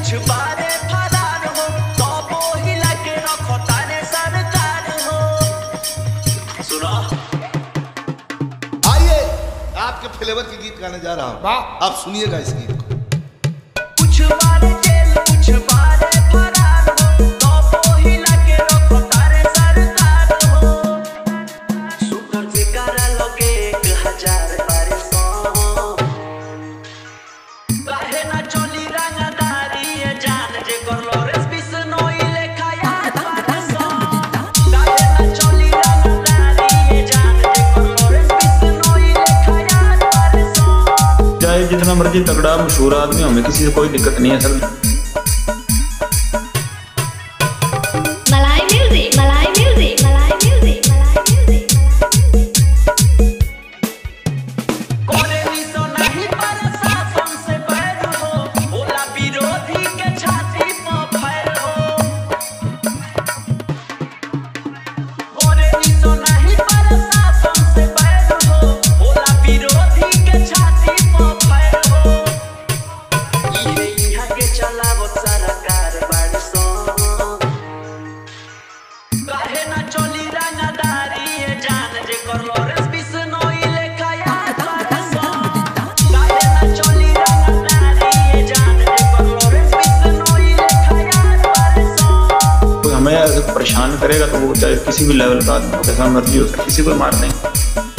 कुछ बारे फरार हो, तो वो हिला के रखो तारे सरकार हो। सुनो, आइए आपके फ्लेवर के गीत गाने जा रहा हूँ, आप सुनिएगा इस गीत को। कुछ बारे जेल कुछ बारे फरार हो, तो वो हिला के रखो तारे सरकार हो। सुपर से करा लोगे 1000 बारे सो, काहे ना चली रंगदारी ये जान जे कर लोरेंस बिश्नोई लेखा याद बारे सो। काहे ना चली रंगदारी ये जान जे कर लोरेंस बिश्नोई लेखा याद बारे सो। चाहे जितना मर्जी तगड़ा मशहूर आदमी हमें किसी से कोई दिक्कत नहीं है सर। मलाई म्यूजिक, मलाई म्यूजिक, मलाई म्यूजिक, मलाई म्यूजिक। कोरे निसो नहीं पर शासन से बैर हो, बोला विरोधी के छाती पर फैर हो। कोरे निसो नहीं पर शासन से बैर हो, बोला विरोधी के छाती पर फैर हो। ये यहाँ के चलावत सरकार बाड़ी सो, काहे ना चली रंगदारी ये जान जे कर लोरेंस बिश्नोई लेखा याद बारे सो। काहे ना चली रंगदारी ये जान जे कर लोरेंस बिश्नोई लेखा याद बारे सो। कोई हमें ऐसे परेशान करेगा तो वो चाहे किसी भी लेवल का आदमी हो, जैसा मर्जी हो, किसी को मार दें।